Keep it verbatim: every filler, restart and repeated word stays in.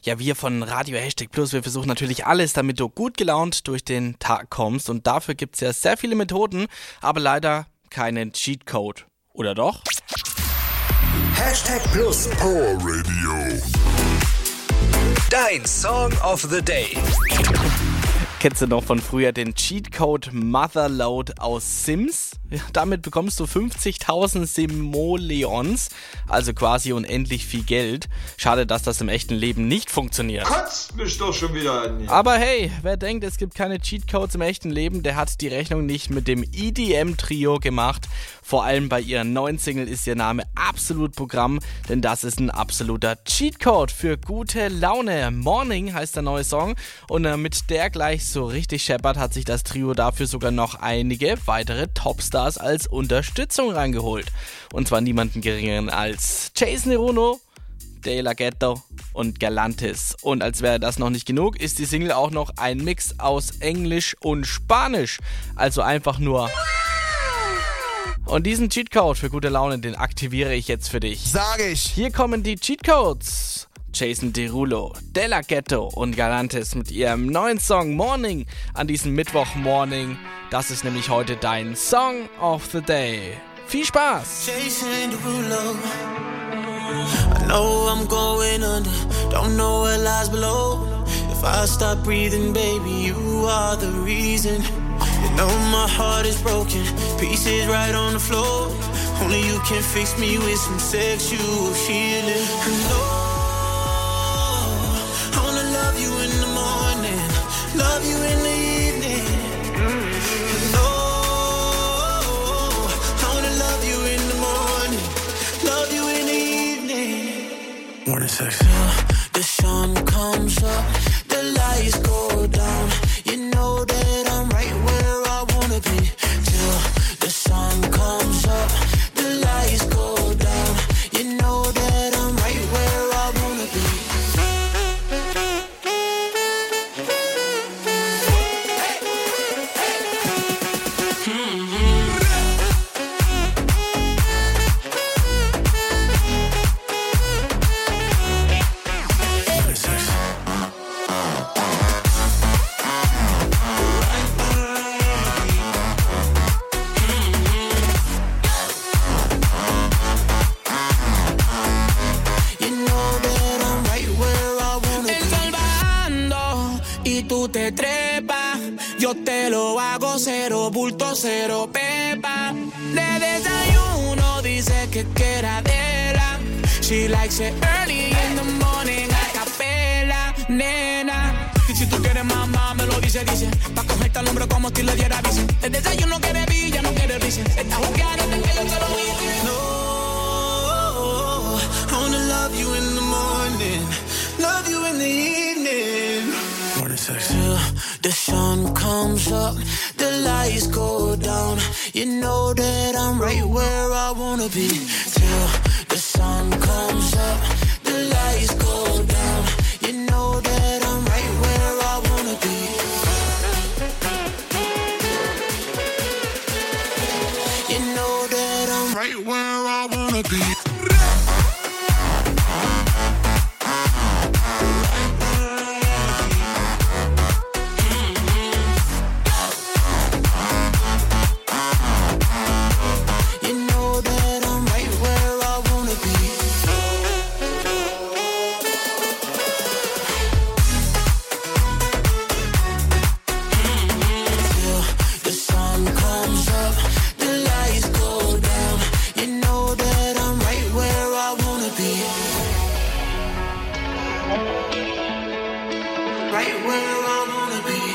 Ja, wir von Radio Hashtag Plus, wir versuchen natürlich alles, damit du gut gelaunt durch den Tag kommst. Und dafür gibt es ja sehr viele Methoden, aber leider keinen Cheatcode. Oder doch? Hashtag Plus Power Radio. Dein Song of the Day. Kennst du noch von früher den Cheatcode Motherload aus Sims? Ja, damit bekommst du fünfzigtausend Simoleons, also quasi unendlich viel Geld. Schade, dass das im echten Leben nicht funktioniert. Kotzt mich doch schon wieder an hier. Aber hey, wer denkt, es gibt keine Cheatcodes im echten Leben, der hat die Rechnung nicht mit dem E D M-Trio gemacht. Vor allem bei ihrer neuen Single ist ihr Name absolut Programm, denn das ist ein absoluter Cheatcode für gute Laune. Morning heißt der neue Song und äh, mit der gleich so richtig scheppert, hat sich das Trio dafür sogar noch einige weitere Topstars als Unterstützung reingeholt. Und zwar niemanden geringeren als Jason Derulo, De La Ghetto und Galantis. Und als wäre das noch nicht genug, ist die Single auch noch ein Mix aus Englisch und Spanisch. Also einfach nur... Und diesen Cheatcode für gute Laune, den aktiviere ich jetzt für dich. Sag ich. Hier kommen die Cheatcodes. Jason Derulo, De La Ghetto und Galantis mit ihrem neuen Song Morning an diesem Mittwochmorning. Das ist nämlich heute dein Song of the Day. Viel Spaß! Jason Derulo, I know I'm going under, don't know what lies below. If I stop breathing, baby, you are the reason. You know my heart is broken, pieces right on the floor. Only you can fix me with some sexual healing. No. Love you in the morning, love you in the evening. No, I wanna love you in the morning, love you in the evening. Morning sex. Till the sun comes up, the lights go down. You know that I'm right where I wanna be. Till the sun comes up, the lights go down. You know that I'm right where I wanna be. Te trepa, yo te lo hago cero bulto, cero pepa. De desayuno dice que quiera de la. She likes it early in the morning, a capela, nena. Y si tú quieres mamá, me lo dice, dice. Pa' cogerte al hombro como si le diera visa. De desayuno quiere villa, no quiere risa. Está jugando de que yo te lo hice. No, I wanna love you in the morning, love you in the evening. Till the sun comes up, the lights go down. You know that I'm right where I wanna be. Till the sun comes up, the lights go down. You know that I'm right where I wanna be. You know that I'm right where I wanna be. Right where I wanna be.